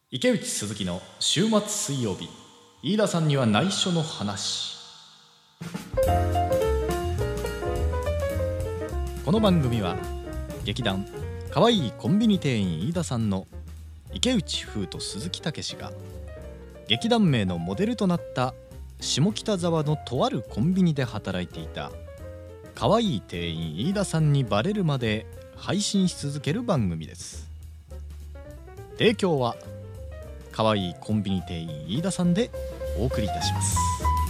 池内鈴木の週末水曜日、飯田さんには内緒の話。この番組は劇団かわいいコンビニ店員飯田さんの池内風と鈴木武が劇団名のモデルとなった下北沢のとあるコンビニで働いていたかわいい店員飯田さんにバレるまで配信し続ける番組です。提供はかわいいコンビニ店員飯田さんでお送りいたします。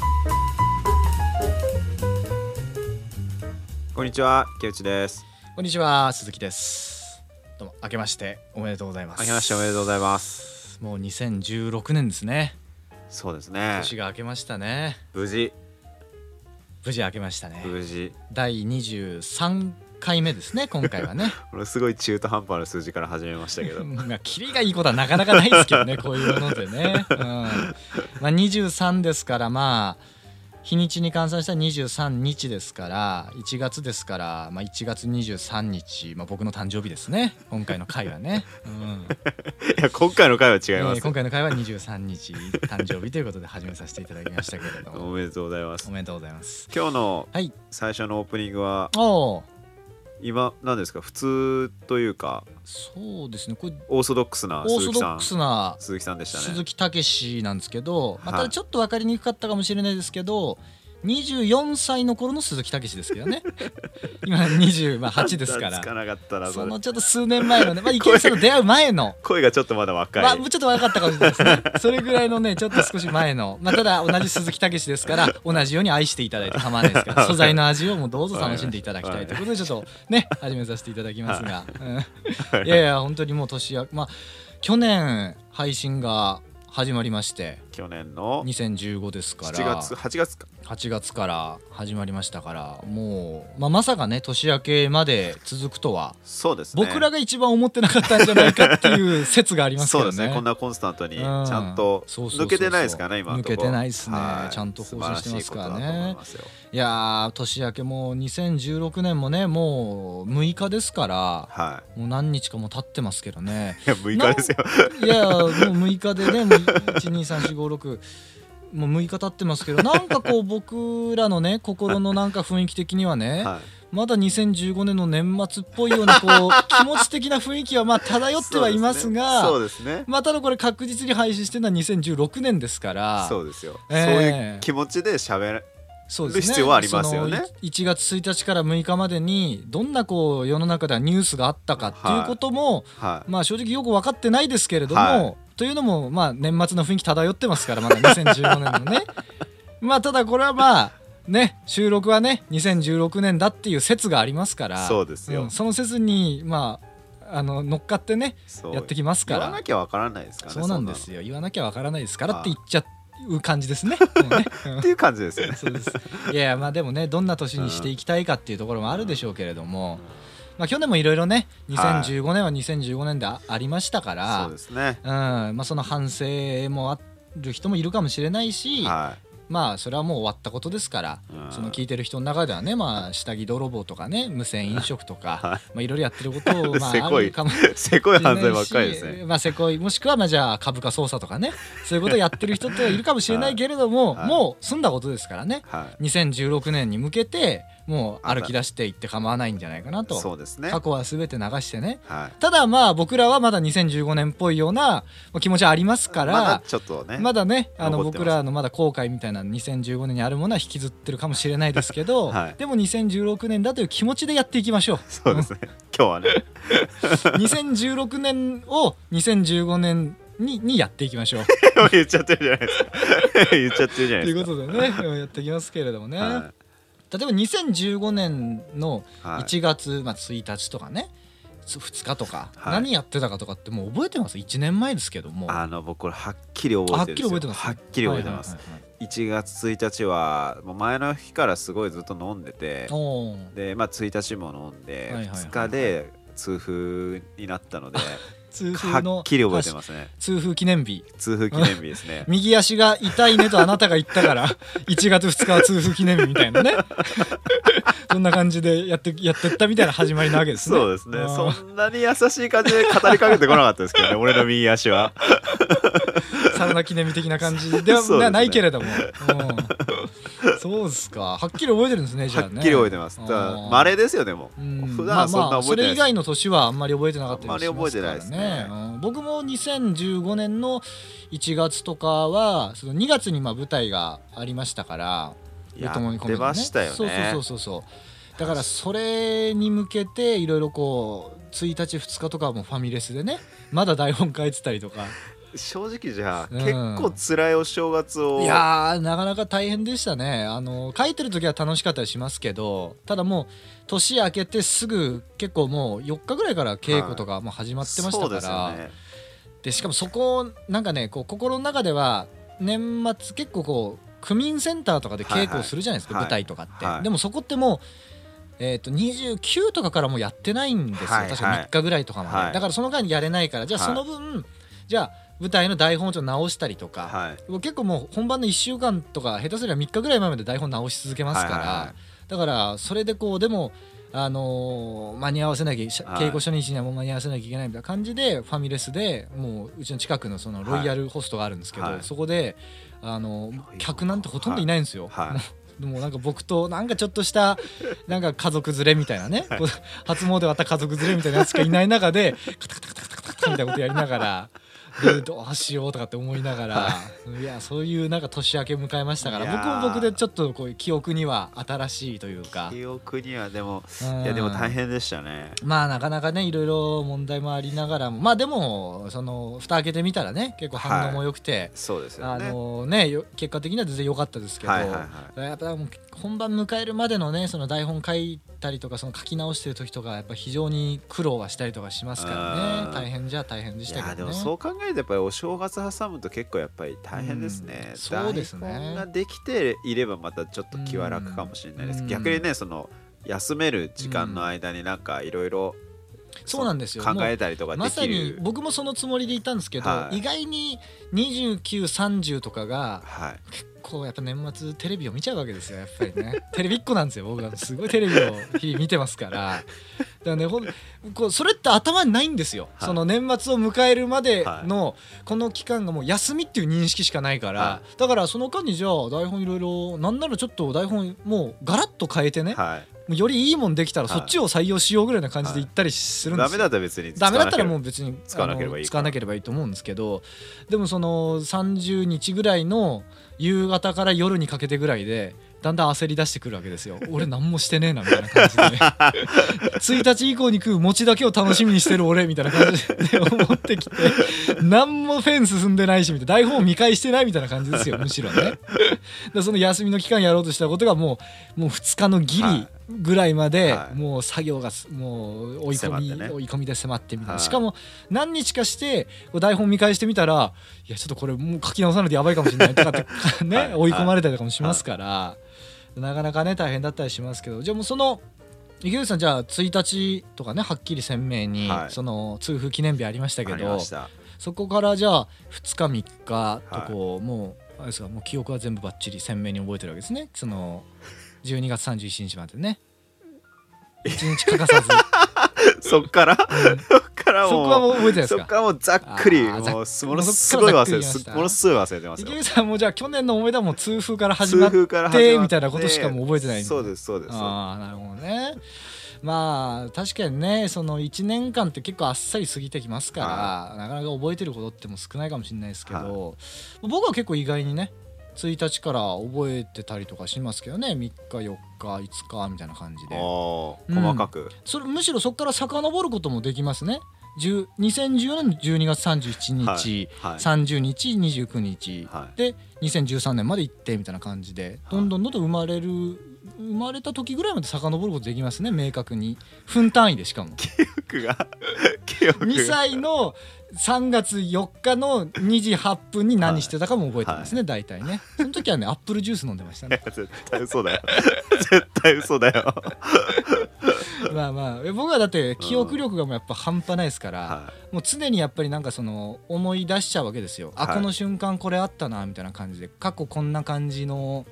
こんにちは、池内です。 こんにちは、鈴木です。どうも明けましておめでとうございます。 明けましておめでとうございます。 もう2016年ですね。 そうですね、 年が明けましたね。 無事明けましたね。 無事第23回目ですね、今回はね。 これすごい中途半端な数字から始めましたけどキリがいいことはなかなかないですけどね、こういうものでね、23ですから、日にちに換算したら23日ですから、1月ですから、1月23日、僕の誕生日ですね、今回の回はね、 いや今回の回は違います、 今回の回は23日誕生日ということで始めさせていただきましたけれどもおめでとうございます。 おめでとうございます。 今日の最初のオープニングは、今何ですか、普通というか、 そうですね、これオーソドックスな鈴木さんでしたね。 鈴木武なんですけど、ただちょっと分かりにくかったかもしれないですけど、24歳の頃の鈴木武ですけどね今28ですから、 つかなかったらそのちょっと数年前のね、池内さんと出会う前の声がちょっとまだ若い、 もうちょっと若かったかもしれないですねそれぐらいのね、ちょっと少し前の、ただ同じ鈴木武ですから同じように愛していただいて構わないですから素材の味をもうどうぞ楽しんでいただきたいということで、ちょっとね始めさせていただきますが、いや本当にもう年や、去年配信が始まりまして、 去年の 2015ですから 8 月から始まりましたから、もう、まさかね年明けまで続くとは、 そうですね、 僕らが一番思ってなかったんじゃないかっていう説がありますけどね。 そうですね、こんなコンスタントにちゃんと抜けてないですからね、今のところ。 抜けてないですね、ちゃんと更新してますからね。いや年明けもう2016年もね、もう6日ですから、もう何日かも経ってますけどね。 いや6日ですよいやもう6日でね、もう12345もう6日経ってますけど、なんかこう僕らのね心のなんか雰囲気的にはね、まだ2015年の年末っぽいようなこう気持ち的な雰囲気は漂ってはいますが、 そうですね、 ただこれ確実に配信してるのは2016年ですから、 そうですよ、そういう気持ちで喋る必要はありますよね。 1月1日から6日までにどんなこう世の中ではニュースがあったかっていうことも、正直よく分かってないですけれども、というのも年末の雰囲気漂ってますから、まだ2015年のねただこれは収録はね2016年だっていう説がありますから、 そうですよ、 その説に乗っかってねやってきますから、 言わなきゃわからないですからね。 そうなんですよ、言わなきゃわからないですからって言っちゃう感じですねっていう感じですよねそうです。いやでもね、どんな年にしていきたいかっていうところもあるでしょうけれども、去年もいろいろね2015年は2015年でありましたから、 そうですね、 その反省もある人もいるかもしれないし、それはもう終わったことですから、その聞いてる人の中ではね、下着泥棒とかね、無銭飲食とか、いろいろやってることをあるかもしれないし、 せこい犯罪ばっかりですね。 せこい、もしくはじゃあ株価操作とかね、そういうことをやってる人っているかもしれないけれども、もう済んだことですからね、2016年に向けてもう歩き出していって構わないんじゃないかなと。 そうですね、 過去は全て流してね、ただ僕らはまだ2015年っぽいような気持ちはありますから、 まだちょっとね、 僕らのまだ後悔みたいな2015年にあるものは引きずってるかもしれないですけど、でも2016年だという気持ちでやっていきましょう。 そうですね、今日はね 2016年を2015年にやっていきましょう言っちゃってるじゃないですか言っちゃってるじゃないですか。ということでねやっていきますけれどもね、例えば2015年の1月1日とかね、2日とか、何やってたかとかってもう覚えてます？1年前ですけども、 僕これはっきり覚えてるんですよ。はっきり覚えてます。1月1日はもう前の日からすごいずっと飲んでて、で1日も飲んで2日で痛風になったのではっきり覚えてますね。 痛風記念日ですね右足が痛いねとあなたが言ったから1月2日は痛風記念日みたいなねこんな感じでやってったみたいな始まりなわけですね。 そうですね。そんなに優しい感じで語りかけてこなかったですけどね俺の右足はサウナ記念日的な感じではないけれども、そうですか。はっきり覚えてるんですね。じゃあね、 はっきり覚えてます。稀ですよ。でも普段はそんな覚えてないです。 それ以外の年はあんまり覚えてなかったりしますからね。 あんまり覚えてないですね。 僕も2015年の1月とかはその2月に舞台がありましたから、 やってましたよね。 そうだからそれに向けていろいろこう1日2日とかもファミレスでね、まだ台本書いてたりとか正直じゃあ、結構辛いお正月を。 いやーなかなか大変でしたね。書いてる時は楽しかったりしますけど、ただもう年明けてすぐ結構もう4日ぐらいから稽古とかも始まってましたから、でしかもそこなんかねこう心の中では年末結構こう区民センターとかで稽古をするじゃないですか、舞台とかって、でもそこってもう29とかからもうやってないんですよ、確か3日ぐらいとかまで、だからその間にやれないから、じゃあその分、じゃあ舞台の台本をちょっと直したりとか、結構もう本番の1週間とか下手すれば3日ぐらい前まで台本直し続けますから、だからそれでこうでも間に合わせなきゃ、稽古初日にはもう間に合わせなきゃいけないみたいな感じでファミレスでもううちの近くのそのロイヤルホストがあるんですけど、そこで客なんてほとんどいないんですよ。でもなんか僕となんかちょっとしたなんか家族連れみたいなね初詣終わった家族連れみたいなやつしかいない中でカタカタカタカタカタみたいなことやりながらどうしようとかって思いながら、いやそういうなんか年明け迎えましたから、僕も僕でちょっとこういう記憶には新しいというか、 記憶にはでもいやでも大変でしたね。 まあなかなかねいろいろ問題もありながらも、まあでもその蓋開けてみたらね結構反応も良くて、 そうですよね。 結果的には全然良かったですけど、やっぱもう本番迎えるまでのねその台本書いたりとかその書き直してる時とかやっぱ非常に苦労はしたりとかしますからね。大変じゃ大変でしたけどね。 いやでもそう考えるとやっぱりお正月挟むと結構やっぱり大変ですね。 そうですね。 台本ができていればまたちょっと気は楽かもしれないです。逆にねその休める時間の間になんかいろいろそうなんですよ、 考えたりとかできる。 まさに僕もそのつもりでいたんですけど、意外に29、30とかが結構やっぱ年末テレビを見ちゃうわけですよ。やっぱりねテレビっ子なんですよ僕は。すごいテレビを日々見てますからだからねそれって頭にないんですよ、その年末を迎えるまでのこの期間がもう休みっていう認識しかないから、だからその間にじゃあ台本いろいろなんならちょっと台本もうガラッと変えてね、よりいいもんできたらそっちを採用しようぐらいな感じで言ったりするんですよ。 ダメだったら別にダメだったらもう別に使わなければいいと思うんですけど、でもその30日ぐらいの夕方から夜にかけてぐらいでだんだん焦り出してくるわけですよ。俺何もしてねえなみたいな感じで1日以降に食う餅だけを楽しみにしてる俺みたいな感じで思ってきて、何もフェン進んでないしみたいな、台本を見返してないみたいな感じですよむしろね。でその休みの期間やろうとしたことがもう2日のギリぐらいまでもう作業がもう追い込みで迫ってみたいな、しかも何日かして台本見返してみたらいやちょっとこれもう書き直さないとやばいかもしれないとかってね追い込まれたりとかもしますから、なかなかね大変だったりしますけど、じゃあもうその池内さんじゃあ1日とかねはっきり鮮明にその痛風記念日ありましたけど、そこからじゃあ2日3日とこうもうあれですか、もう記憶は全部バッチリ鮮明に覚えてるわけですね。その12月31日までね1日欠かさずそっからもうそこはもう覚えてないですか。 そっからもうざっくりもうものすごい忘れてます。 池内さんもじゃあ去年の思い出はもう痛風から始まってみたいなことしかもう覚えてないんで。 そうですそうです。 ああなるほどね。まあ確かにねその1年間って結構あっさり過ぎてきますから、なかなか覚えてることっても少ないかもしれないですけど、僕は結構意外にね1日から覚えてたりとかしますけどね、3日4日5日みたいな感じで細かく、 むしろそこから遡ることもできますね。2014年12月31日、30日29日、で2013年まで行ってみたいな感じで、どんどん生まれた時ぐらいまで遡ることできますね、明確に分単位で。しかも記憶が 2歳の3月4日の2時8分に何してたかも覚えてますね、大体ね。その時はねアップルジュース飲んでましたね。 絶対嘘だよ絶対嘘だよまあまあ僕はだって記憶力がもうやっぱ半端ないですから、もう常にやっぱりなんかその思い出しちゃうわけですよ。この瞬間これあったなみたいな感じで、過去こんな感じの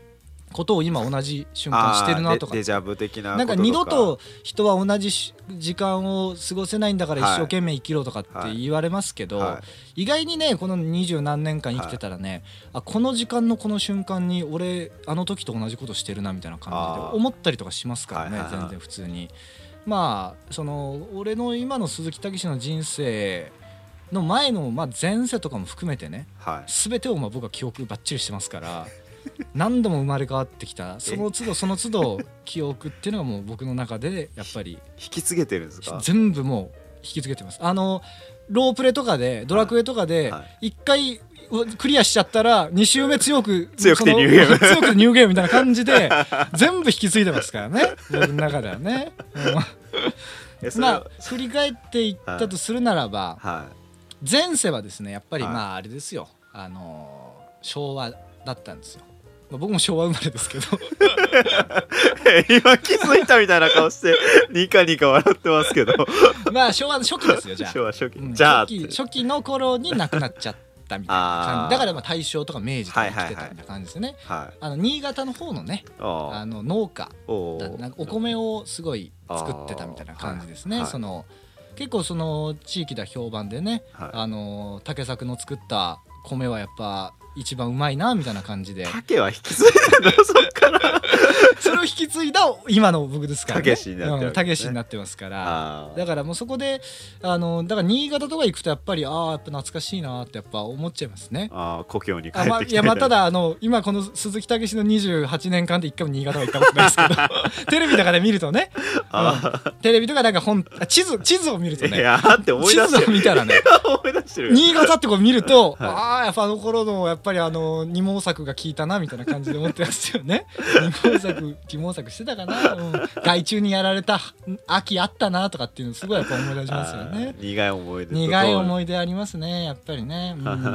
ことを今同じ瞬間してるなとか、 デジャブ的なこととか、 なんか二度と人は同じ時間を過ごせないんだから一生懸命生きろとかって言われますけど、意外にねこの20何年間生きてたらね、この時間のこの瞬間に俺あの時と同じことしてるなみたいな感じで思ったりとかしますからね、全然普通に。まあその俺の今の鈴木武の人生の前の前世とかも含めてね、全てを僕は記憶バッチリしてますから何度も生まれ変わってきたその都度その都度記憶っていうのがもう僕の中でやっぱり引き継げてるんですか？ 全部もう引き継げてます。ロープレとかでドラクエとかで1回クリアしちゃったら2周目強くてニューゲーム強くてニューゲームみたいな感じで全部引き継いでますからね僕の中ではね。振り返っていったとするならば、前世はですねやっぱりあれですよ、昭和だったんですよ。僕も昭和生まれですけど今気づいたみたいな顔してニカニカ笑ってますけど昭和の初期ですよ。じゃあ昭和初期、 初期の頃に亡くなっちゃったみたいな感じだから大正とか明治とか生きてたみたいな感じですね。新潟の方のね農家なんかお米をすごい作ってたみたいな感じですね。結構その地域では評判でね、竹作の作った米はやっぱ一番うまいなみたいな感じで。 竹は引き継いでるのそっからそれを引き継いだ今の僕ですからね。 たけしになってますから。だからもうそこでだから新潟とか行くとやっぱりやっぱ懐かしいなってやっぱ思っちゃいますね。 故郷に帰ってきて、 ただ今この鈴木武の28年間で一回も新潟は行ったことないですけどテレビとかで見るとね、テレビとかなんか地図を見るとね、地図を見たらね新潟ってこう見るとやっぱ頃のやっぱり二毛作が効いたなみたいな感じで思ってますよね。二毛作してたかな、害虫にやられた秋あったなとかっていうのすごいやっぱ思い出しますよね。 苦い思い出ありますねやっぱりね。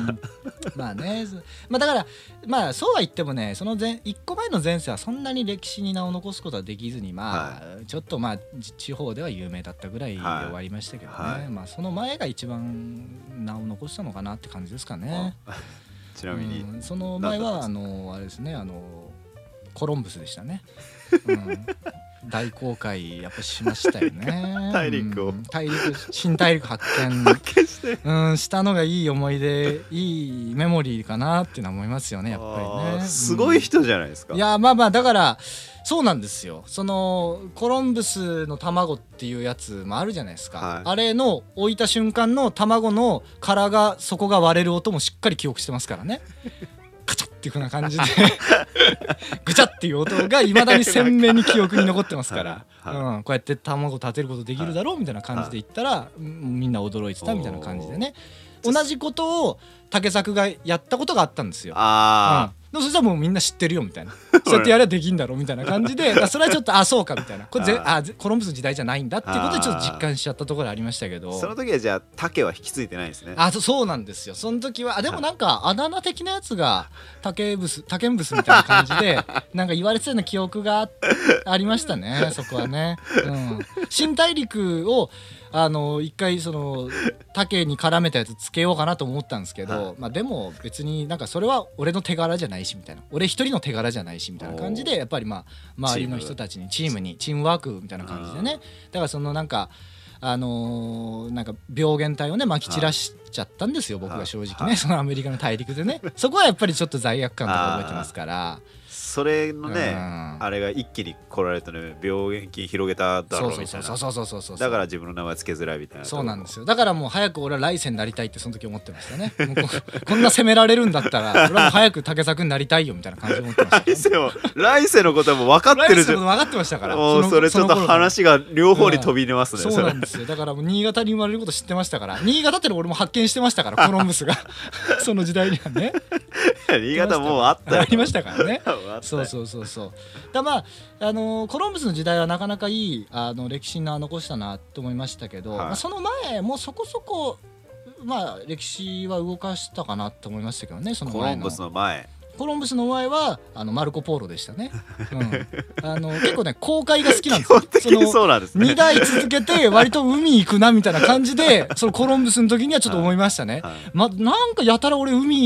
だからそうは言ってもねその1個前の前世はそんなに歴史に名を残すことはできずにちょっと地方では有名だったぐらいで終わりましたけどね。その前が一番名を残したのかなって感じですかね。 ちなみに、 その前はあれですねコロンブスでしたね。大航海やっぱしましたよね。新大陸発見してしたのがいい思い出いいメモリーかなっていうのは思いますよねやっぱりね。 すごい人じゃないですか。 いやだからそうなんですよ。そのコロンブスの卵っていうやつもあるじゃないですか、あれの置いた瞬間の卵の殻が底が割れる音もしっかり記憶してますからね。カチャっていう風な感じでぐちゃっていう音がいまだに鮮明に記憶に残ってますからこうやって卵立てることできるだろうみたいな感じで言ったらみんな驚いてたみたいな感じでね。同じことを竹作がやったことがあったんですよ。そしたらもうみんな知ってるよみたいなそうやってやればできんだろうみたいな感じでそれはちょっとそうかみたいなこれコロンブスの時代じゃないんだっていうことでちょっと実感しちゃったところありましたけど。 その時はじゃあ竹は引き継いでないですね。 そうなんですよ。その時はでもなんかあだ名的なやつが竹ブスみたいな感じでなんか言われてたような記憶がありましたねそこはね。新大陸を一回その竹に絡めたやつつけようかなと思ったんですけど、でも別になんかそれは俺の手柄じゃないしみたいな俺一人の手柄じゃないしみたいな感じでやっぱり周りの人たちにチームワークみたいな感じでね。だからそのなんかなんか病原体をねまき散らしちゃったんですよ僕が正直ねそのアメリカの大陸でね。そこはやっぱりちょっと罪悪感とか覚えてますから。 それのね、あれが一気に来られたね病原菌広げただろうみたいな。 そうだから自分の名前つけづらいみたいな。 そうなんですよ。だからもう早く俺は来世になりたいってその時思ってましたね。もうこんな責められるんだったら俺はもう早く竹作になりたいよみたいな感じで思ってました、ね、 来世のことはもう分かってるじゃん。 分かってましたから。 それちょっと話が両方に飛び出ますね。 そうなんですよ。だからもう新潟に生まれること知ってましたから新潟っての俺も発見してましたからコロンブスがその時代にはね新潟もうあったよ。 ありましたからねそうだコロンブスの時代はなかなかいい歴史に残したなと思いましたけど、その前もそこそこ歴史は動かしたかなと思いましたけどね。その前のコロンブスの前はマルコ・ポーロでしたね。結構ね航海が好きなんですよ。 基本的にそうなんですね。 2代続けて割と海行くなみたいな感じでそのコロンブスの時にはちょっと思いましたね。なんかやたら俺海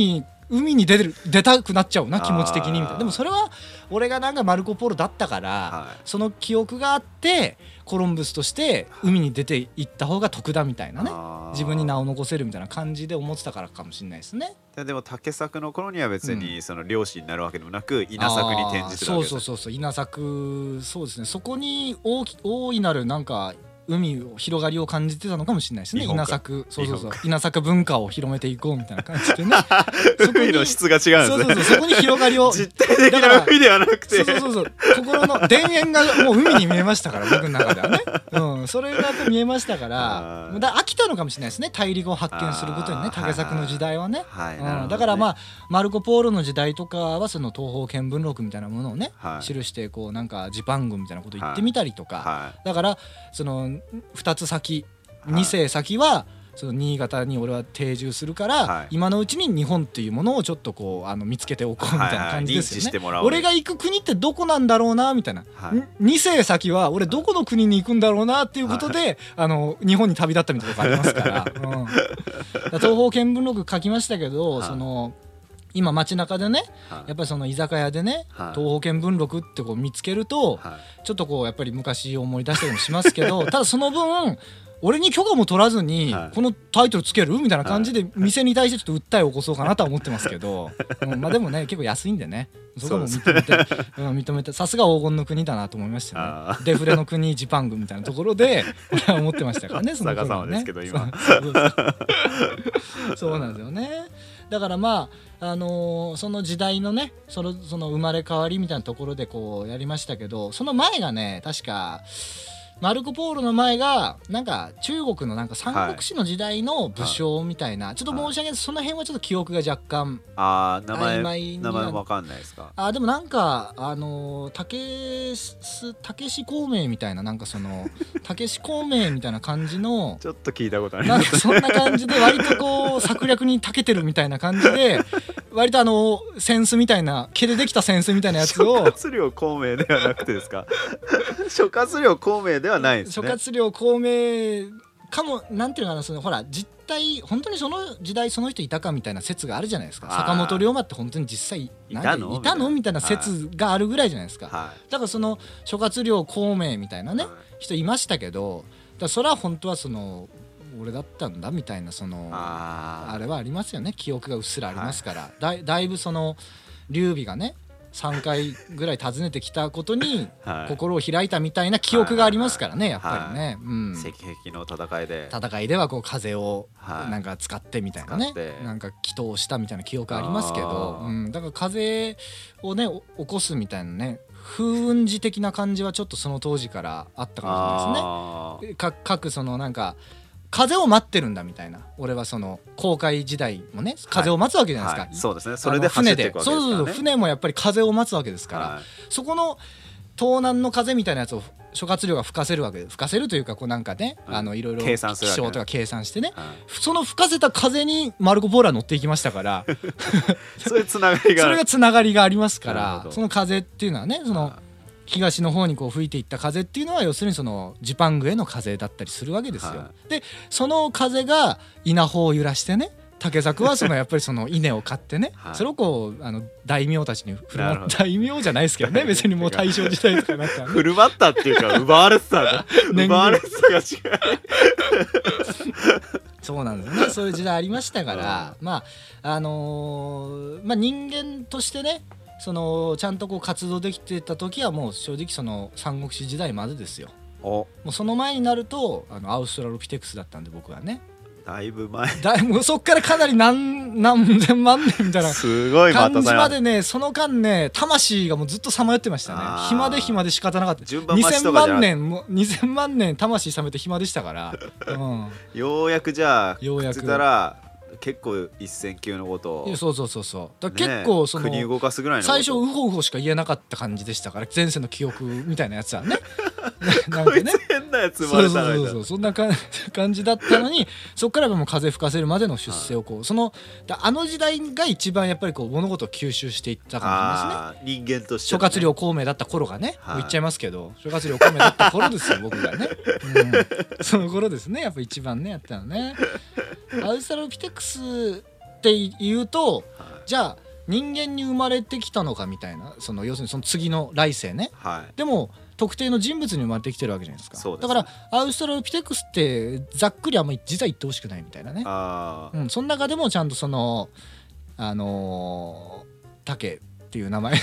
海に出たくなっちゃうな気持ち的にみたいな。でもそれは俺がなんかマルコ・ポーロだったから、はい、その記憶があってコロンブスとして海に出て行った方が得だみたいなね、自分に名を残せるみたいな感じで思ってたからかもしれないですね。 でも竹作の頃には別にその漁師になるわけでもなく、稲作に転じてるわけです。 そう稲作、そうですね、そこに大いなるなんか海を広がりを感じてたのかもしれないですね。稲作、稲作文化を広めていこうみたいな感じでね海の質が違うんですね。 そこに広がりを実体的な海ではなくて、 心の田園がもう海に見えましたから僕の中ではね、それが見えましたから飽きたのかもしれないですね、大陸を発見することにね、竹作の時代はね、だからまあマルコ・ポーロの時代とかはその東方見聞録みたいなものをね、記してこうなんかジパングみたいなこと言ってみたりとか、だからその2つ先、2世先はその新潟に俺は定住するから、今のうちに日本っていうものをちょっとこう見つけておこうみたいな感じですよね。俺が行く国ってどこなんだろうなみたいな、2世先は俺どこの国に行くんだろうなっていうことで、日本に旅立ったみたいなとこありますから、東方見聞録書きましたけど、その今街中でね、やっぱりその居酒屋でね、東方見聞録ってこう見つけると、ちょっとこうやっぱり昔思い出したりもしますけどただその分俺に許可も取らずにこのタイトルつけるみたいな感じで店に対してちょっと訴えを起こそうかなとは思ってますけど、まあでもね結構安いんでね、そこも認めてさすが黄金の国だなと思いましたね。デフレの国ジパングみたいなところで俺は思ってましたからね、その頃はね。そうなんですよね。だからまあその時代のねその生まれ変わりみたいなところでこうやりましたけど、その前がね確かマルコ・ポーロの前がなんか中国のなんか三国志の時代の武将みたいな、ちょっと申し訳ない、その辺はちょっと記憶が若干曖昧に名前分かんないですか。 でもなんか武志孔明みたいな、なんかその武志孔明みたいな感じのちょっと聞いたことあります。 そんな感じで割とこう策略に長けてるみたいな感じで割と扇子みたいな毛でできた扇子みたいなやつを諸葛亮孔明ではなくてですか諸葛亮孔明ではないですね。 諸葛亮孔明かも、なんていうのかな、そのほら実態本当にその時代その人いたかみたいな説があるじゃないですか。坂本龍馬って本当に実際いたのみたいな説があるぐらいじゃないですか、だからその諸葛亮孔明みたいなね、人いましたけど、だからそれは本当はその俺だったんだみたいな、その あれはありますよね、記憶がうっすらありますから、だいぶその劉備がね3回ぐらい訪ねてきたことに心を開いたみたいな記憶がありますからね、やっぱりね、 石壁の戦いではこう風をなんか使ってみたいなね、なんか祈祷したみたいな記憶ありますけど、だから風をね起こすみたいなね、風雲児的な感じはちょっとその当時からあったかもしれないですね。各そのなんか風を待ってるんだみたいな、俺はその航海時代もね風を待つわけじゃないですか、 そうですね、それで走っていくわけですからね。 船もやっぱり風を待つわけですから、そこの東南の風みたいなやつを諸葛亮が吹かせるというか、こうなんかね、いろいろ気象とか計算してね、その吹かせた風にマルコ・ポーロは乗っていきましたからそういうつながりがそれがつながりがありますから、その風っていうのはね、その東の方にこう吹いていった風っていうのは要するにそのジパングへの風だったりするわけですよ、でその風が稲穂を揺らしてね、竹作はそのやっぱりその稲を買ってね、それをこう大名たちに振る舞った、大名じゃないですけどね別にもう大正時代とかなったら、ね、 振る舞ったっていうか奪われてたが違うそうなんですね、そういう時代ありましたから、まあ人間としてねそのちゃんとこう活動できてた時はもう正直その三国志時代までですよ。もうその前になるとアウストラロピテクスだったんで僕はね、 だいぶ前もうそっからかなり何千万年みたいな感じまでね、その間ね魂がもうずっとさまよってましたね。暇で仕方なかった。2000万年魂さめて暇でしたから、 ようやくじゃあくっついたら結構一線級のことを、 そうだ結構その国動かすぐらいの最初ウホウホしか言えなかった感じでしたから、前世の記憶みたいなやつはねこいつ変なやつ生まれたのに、そんな感じだったのにそっからもう風吹かせるまでの出世をこう、その時代が一番やっぱりこう物事を吸収していったかもしれないですね。 人間として、 諸葛亮孔明だった頃がね、もう言っちゃいますけど諸葛亮孔明だった頃ですよ僕がね、その頃ですね、やっぱ一番ねやったのね。アウストラロピテクスっていうとじゃあ人間に生まれてきたのかみたいな、その要するにその次の来世ね、 はい、 でも特定の人物に生まれてきてるわけじゃないですか。 そうですね、 だからアウストラロピテクスってざっくりあんまり実は言ってほしくないみたいなね。その中でもちゃんとその竹っていう名前で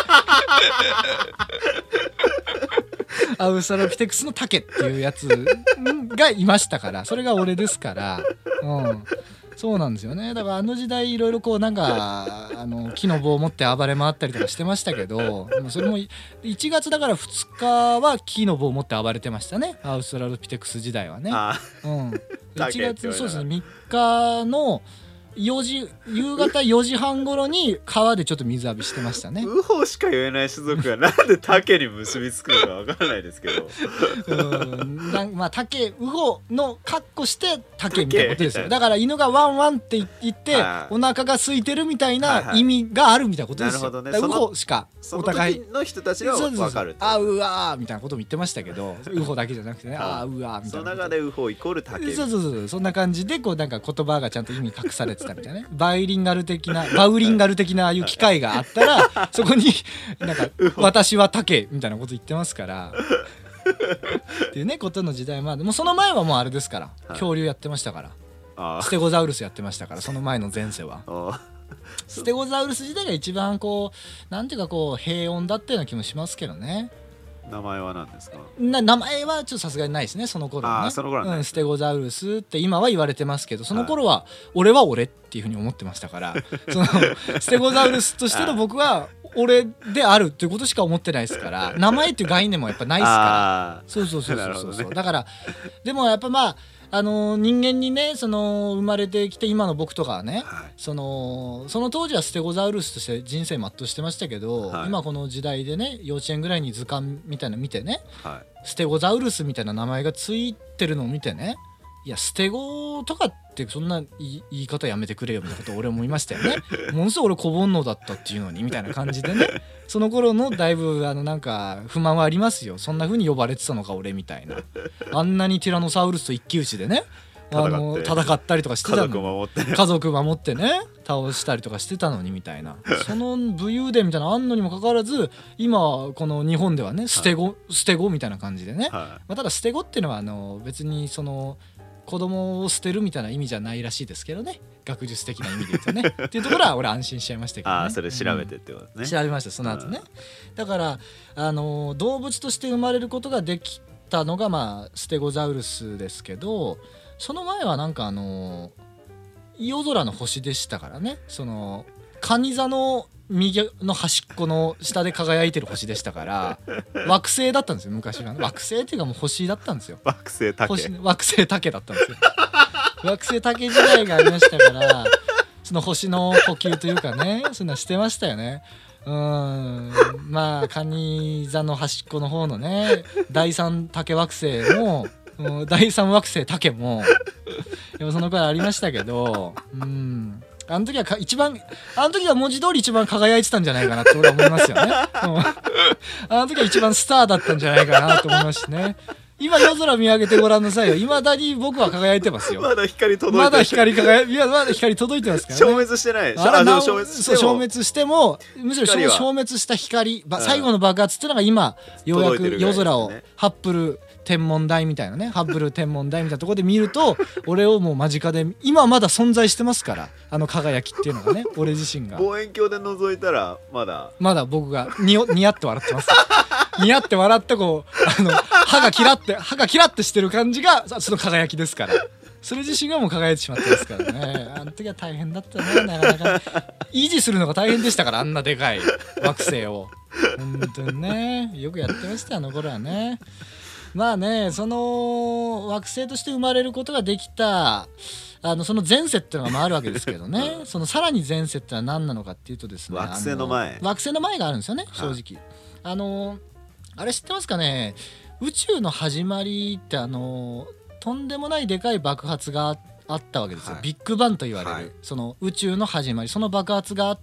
アウストラロピテクスの竹っていうやつがいましたから、それが俺ですから、そうなんですよね。だからあの時代いろいろこうなんか木の棒を持って暴れ回ったりとかしてましたけど、それも1月だから2日は木の棒を持って暴れてましたね、アウストラロピテクス時代はね。1月そうですね、3日の夕方4時半頃に川でちょっと水浴びしてましたね。 ウホしか言えない種族がなんで竹に結びつくのかわからないですけどまあ竹ウホのカッコして竹みたいなことですよ。だから犬がワンワンって言ってお腹が空いてるみたいな意味があるみたいなことですよ。なるほどね。ウホしかお互いその時の人たちが分かる。 あうわーみたいなことも言ってましたけど、ウホだけじゃなくてね、あうわーみたいな。 その中でウホイコール竹。 そうそんな感じでこうなんか言葉がちゃんと意味隠されてたみたいなね。バウリンガル的なああいう機会があったらそこになんか私は竹みたいなこと言ってますからっていうねことの時代まで、もうその前はもうあれですから、恐竜やってましたから、ステゴザウルスやってましたから、その前の前世はステゴザウルス時代が一番こうなんていうかこう平穏だったような気もしますけどね。 名前は何ですか？ 名前はちょっとさすがにないですね、その頃はね。 その頃はね、 ステゴザウルスって今は言われてますけど、その頃は俺は俺っていうふうに思ってましたからそのステゴザウルスとしての僕は俺であるっていうことしか思ってないですから、名前っていう概念もやっぱないですから。そうだからでもやっぱまあ人間にねその生まれてきて今の僕とかはね、その当時はステゴザウルスとして人生全うしてましたけど、今この時代でね幼稚園ぐらいに図鑑みたいなの見てね、ステゴザウルスみたいな名前がついてるのを見てね、いやステゴとかってそんな言い方やめてくれよみたいなこと俺思いましたよねものすごい俺小煩悩だったっていうのにみたいな感じでねその頃のだいぶなんか不満はありますよ。そんな風に呼ばれてたのか俺みたいな、あんなにティラノサウルスと一騎打ちでね戦ったりとかしてたの、家族守ってね倒したりとかしてたのにみたいな、その武勇伝みたいなのあんのにもかかわらず今この日本ではねステゴみたいな感じでね、ただステゴっていうのは別にその子供を捨てるみたいな意味じゃないらしいですけどね、学術的な意味で言うとねっていうところは俺安心しちゃいましたけどね。 それ調べてってことね、 調べましたその後ね。だから動物として生まれることができたのがまあステゴザウルスですけど、その前はなんか夜空の星でしたからね。その蟹座の右の端っこの下で輝いてる星でしたから惑星だったんですよ昔は。惑星っていうかもう星だったんですよ。 惑星竹だったんですよ惑星竹時代がありましたからその星の呼吸というかね、そんなしてましたよね。まあ蟹座の端っこの方のね第三竹惑星も第三惑星竹もやっぱそのくらいありましたけど、あの時は文字通り一番輝いてたんじゃないかなって俺は思いますよねあの時は一番スターだったんじゃないかなと思いますしね。今夜空見上げてごらんなさいよ。未だに僕は輝いてますよ。 まだ光届いてる。 まだ光届いてますからね。 消滅してない。 消滅してもむしろ消滅した光、最後の爆発っていうのが今ようやく夜空をハッブル天文台みたいなね、ハッブル天文台みたいなところで見ると俺をもう間近で今まだ存在してますから、輝きっていうのがね俺自身が望遠鏡で覗いたらまだ僕がニヤって笑ってますニヤって笑ってこう歯がキラってしてる感じがその輝きですから、それ自身がもう輝いてしまってますからね。あの時は大変だったね。なかなか維持するのが大変でしたから、あんなでかい惑星を本当にねよくやってましたよあの頃はね。まあね、その惑星として生まれることができたその前世っていうのがあるわけですけどねそのさらに前世ってのは何なのかっていうとですね、 惑星の前があるんですよね正直。あれ知ってますかね、宇宙の始まりってとんでもないでかい爆発があったわけですよ、ビッグバンと言われる、その宇宙の始まり、その爆発があって、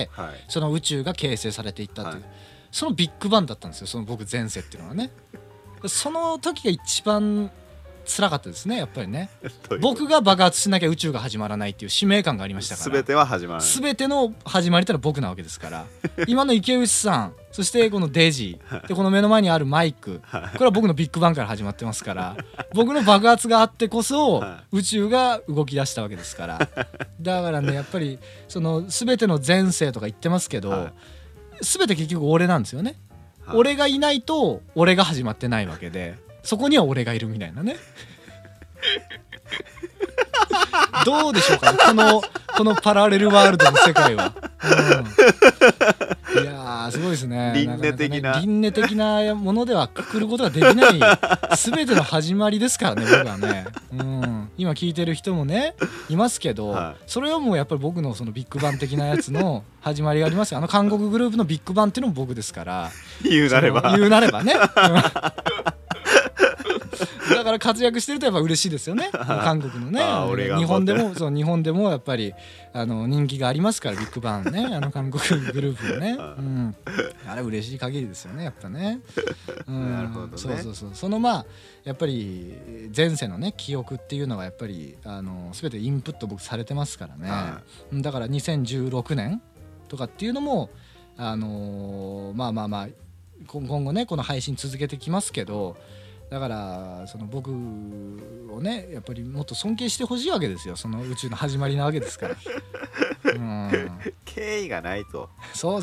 その宇宙が形成されていったという、そのビッグバンだったんですよ、その僕前世っていうのはね。その時が一番辛かったですねやっぱりね僕が爆発しなきゃ宇宙が始まらないっていう使命感がありましたから全ては始まらない全ての始まりってのは僕なわけですから今の池内さんそしてこのデジでこの目の前にあるマイクこれは僕のビッグバンから始まってますから僕の爆発があってこそ宇宙が動き出したわけですからだからねやっぱりその全ての前世とか言ってますけど全て結局俺なんですよね俺がいないと俺が始まってないわけでそこには俺がいるみたいなねどうでしょうかねこのパラレルワールドの世界は、いやすごいですね輪廻的なものではくくることができない全ての始まりですからね僕はね、今聞いてる人もねいますけど、それはもうやっぱり僕のそのビッグバン的なやつの始まりがありますよ韓国グループのビッグバンっていうのも僕ですから言うなればねだから活躍してるとやっぱ嬉しいですよね韓国のね日本でもやっぱり人気がありますからビッグバンね韓国グループのね、あれ嬉しい限りですよねやっぱね、 なるほどねそうそのやっぱり前世のね記憶っていうのはやっぱり全てインプット僕されてますからね、だから2016年とかっていうのも今後ねこの配信続けてきますけどだからその僕をねやっぱりもっと尊敬してほしいわけですよその宇宙の始まりなわけですから敬意がないとそう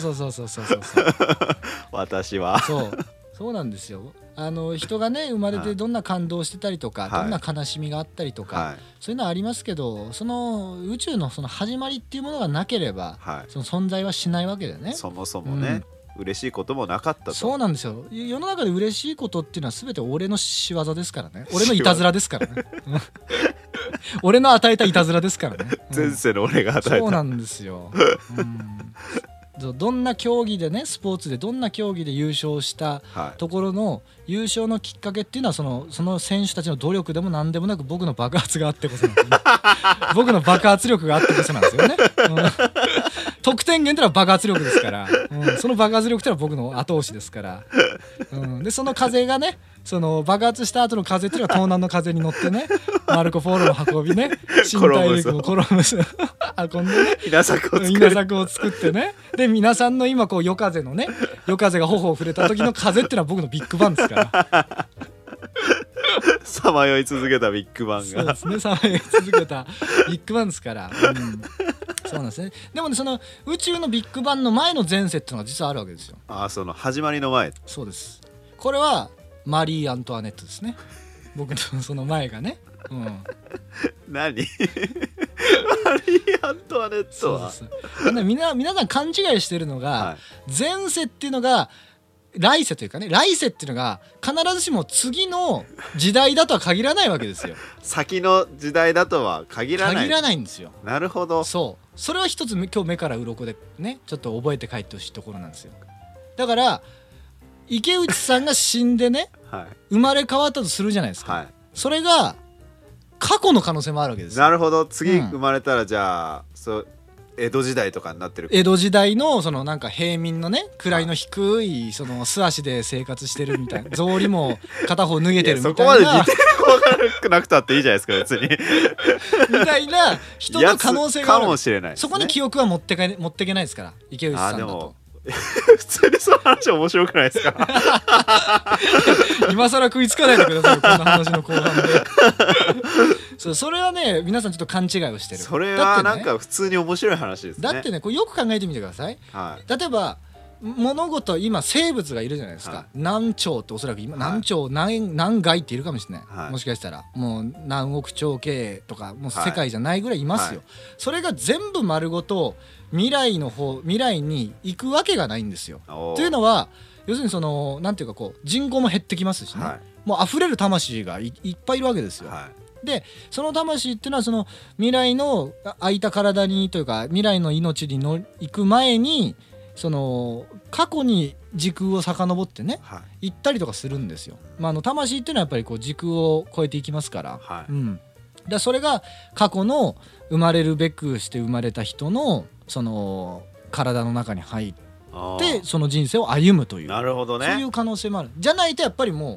私はそうなんですよ人がね生まれてどんな感動してたりとか、どんな悲しみがあったりとか、そういうのはありますけどその宇宙のその始まりっていうものがなければ、その存在はしないわけでねそもそもね、嬉しいこともなかったとそうなんですよ世の中で嬉しいことっていうのは全て俺の仕業ですからね俺のいたずらですからね俺の与えたいたずらですからね前世の俺が与えたそうなんですよ、どんな競技でねスポーツでどんな競技で優勝したところの優勝のきっかけっていうのはその選手たちの努力でも何でもなく僕の爆発があってこそなんですね僕の爆発力があってこそなんですよね、得点源っていうのは爆発力ですから、その爆発力っていうのは僕の後押しですから、でその風がねその爆発した後の風っていうのは東南の風に乗ってねマルコ・ポーロを運びね新大陸をコロムス運んでね稲作を作ってねで皆さんの今こう夜風が頬を触れた時の風っていうのは僕のビッグバンですからさまよい続けたビッグバンがそうですねさまよい続けたビッグバンですから、そうなんですね。でもねその宇宙のビッグバンの前の前世っていうのが実はあるわけですよ。 その始まりの前そうです。これはマリー・アントワネットですね僕のその前がね、 何マリー・アントワネットは皆さん勘違いしてるのが、前世っていうのが来世というかね来世っていうのが必ずしも次の時代だとは限らないわけですよ先の時代だとは限らないんですよ。 なるほど。 それは一つ今日目から鱗でねちょっと覚えて帰ってほしいところなんですよ。だから池内さんが死んでね、生まれ変わったとするじゃないですか、それが過去の可能性もあるわけですよ。 なるほど。次生まれたらじゃあ、江戸時代とかになってる。 江戸時代のそのなんか平民のね位の低いその素足で生活してるみたいな草履も片方脱げてるみたいなそこまでディテール分からなくたっていいじゃないですか別にみたいな人の可能性があるかもしれないですね。 そこに記憶は持ってけないですから池内さんだと。 普通にその話面白くないですか今更食いつかないでくださいこんな話の後半でそれはね皆さんちょっと勘違いをしてる。 それはなんか普通に面白い話ですね。 だってねこれよく考えてみてください、例えば物事今生物がいるじゃないですか、何兆っておそらく今何兆何害っているかもしれない、もしかしたらもう何億兆計とかもう世界じゃないぐらいいますよ、それが全部丸ごと未来に行くわけがないんですよ。というのは要するにそのなんていうかこう人口も減ってきますしね、もう溢れる魂が いっぱいいるわけですよ、でその魂っていうのはその未来の空いた体にというか未来の命に行く前にその過去に時空を遡ってね、行ったりとかするんですよ。魂っていうのはやっぱりこう時空を超えていきますから、だそれが過去の生まれるべくして生まれた人のその体の中に入ってその人生を歩むという、 なるほどね、 そういう可能性もある。じゃないとやっぱりも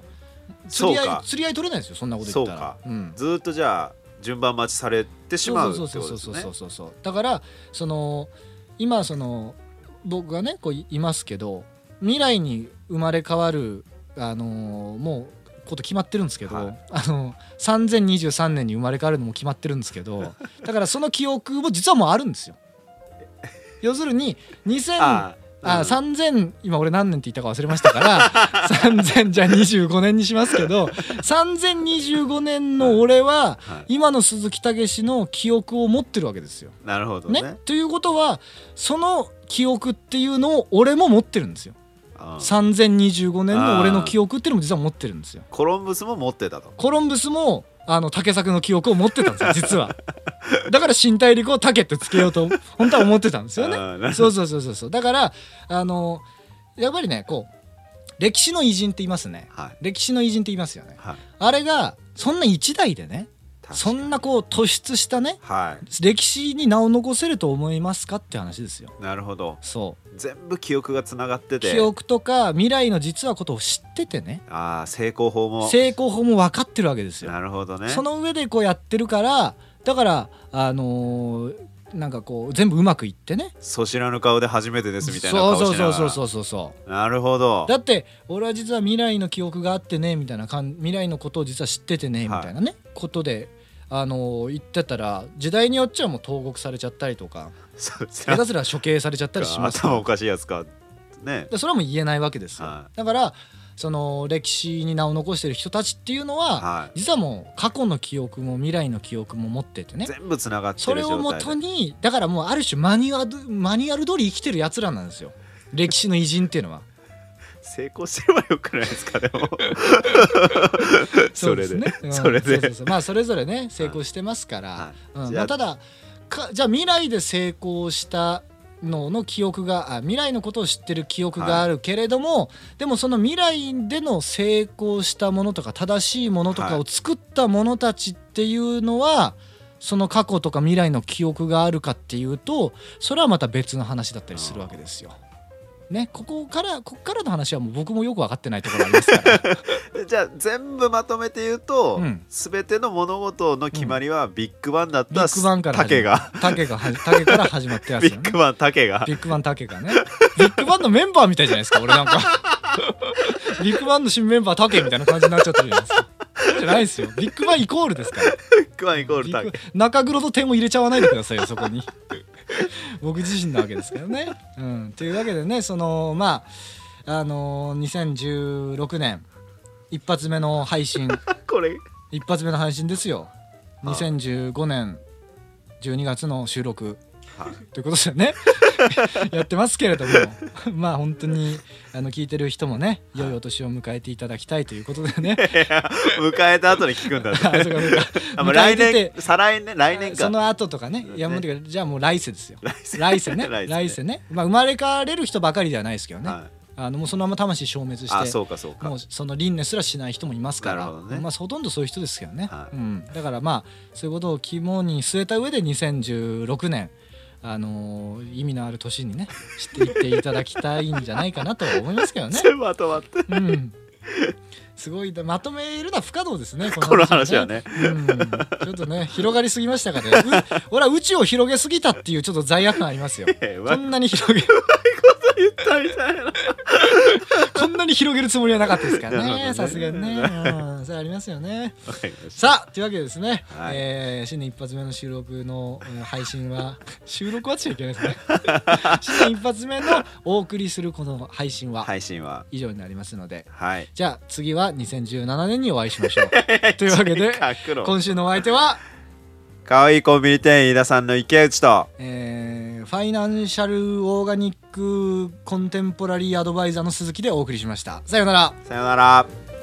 釣り合い取れないですよ、そんなこと言ったら。 そうか、うん、ずっとじゃあ順番待ちされてしまうってことですね。 そうだから今僕がねこういますけど、未来に生まれ変わるもうこと決まってるんですけど、はい、3023年に生まれ変わるのも決まってるんですけどだからその記憶も実はもうあるんですよ。要するに3000今俺何年って言ったか忘れましたから3000じゃあ25年にしますけど、3025年の俺は今の鈴木武史の記憶を持ってるわけですよ。 なるほど ね。 ということはその記憶っていうのを俺も持ってるんですよ。3025年の俺の記憶っていうのも実は持ってるんですよ。 コロンブスも持ってたと。 コロンブスも竹作の記憶を持ってたんですよ実は。だから新大陸を竹ってつけようと本当は思ってたんですよね。そうだからやっぱりねこう歴史の偉人って言いますね、はい、歴史の偉人って言いますよね、はい、あれがそんな一代でねそんなこう突出したね、はい、歴史に名を残せると思いますかって話ですよ。 なるほど。 そう全部記憶がつながってて、 記憶とか未来の実はことを知っててね、 成功法も分かってるわけですよ。 なるほどね。 その上でこうやってるから、だからなんかこう全部うまくいってね、 そ知らぬ顔で初めてですみたいな顔しながら。 そうなるほど。 だって俺は実は未来の記憶があってねみたいな未来のことを実は知っててねみたいなね、はい、ことで言ってたら時代によっちゃもう投獄されちゃったりとか下手すら処刑されちゃったりしますから。 頭おかしいやつかね。 それはもう言えないわけですよ、はい、だからその歴史に名を残している人たちっていうのは、はい、実はもう過去の記憶も未来の記憶も持っててね、 全部つながってる状態で、 それをもとにだからもうある種マニュアル通り生きてるやつらなんですよ歴史の偉人っていうのは。 成功すればよくないですかでもそれでね、 まあそれぞれね成功してますから、ただじゃあ未来で成功したの記憶が未来のことを知ってる記憶があるけれども、はい、でもその未来での成功したものとか正しいものとかを作った者たちっていうのは、はい、その過去とか未来の記憶があるかっていうとそれはまた別の話だったりするわけですよ。ね、ここからの話はもう僕もよく分かってないところありますからじゃあ全部まとめて言うと、全ての物事の決まりはビッグバンだった、竹から始まったやつ、ね、ビッグバン竹がね、ビッグバンのメンバーみたいじゃないですか俺なんかビッグバンの新メンバー竹みたいな感じになっちゃってるじゃないですか。じゃないですよ、ビッグバンイコールですから。ビッグバンイコール竹、中黒と点を入れちゃわないでくださいよそこに僕自身なわけですからね、というわけでね2016年一発目の配信一発目の配信ですよ。2015年12月の収録ということですよねやってますけれどもまあ本当に聞いてる人もね良いお年を迎えていただきたいということでね迎えた後に聞くんだ来年再来年来年かその後とかね、いやもうじゃあもう来世ですよ来世ね生まれ変われる人ばかりではないですけどね、もうそのまま魂消滅してもうその輪廻すらしない人もいますから、ほとんどそういう人ですけどね、だからまあそういうことを肝に据えた上で2016年意味のある年にねしていっていただきたいんじゃないかなと思いますけどねまとまって、 すごいまとめるのは不可能ですねこの話はね、 ちょっとね広がりすぎましたからね俺は宇宙を広げすぎたっていうちょっと罪悪感ありますよこんなに広げる言ったみたいなこんなに広げるつもりはなかったですからねさすがにね、それありますよね。さあというわけでですね、新年一発目の収録の配信は収録はしちゃいけないですね新年一発目のお送りするこの配信は以上になりますので、じゃあ次は2017年にお会いしましょうというわけで今週のお相手はかわいいコンビニ店員飯田さんの池内と、 ファイナンシャルオーガニックコンテンポラリーアドバイザーの鈴木でお送りしました。さようなら。 さようなら。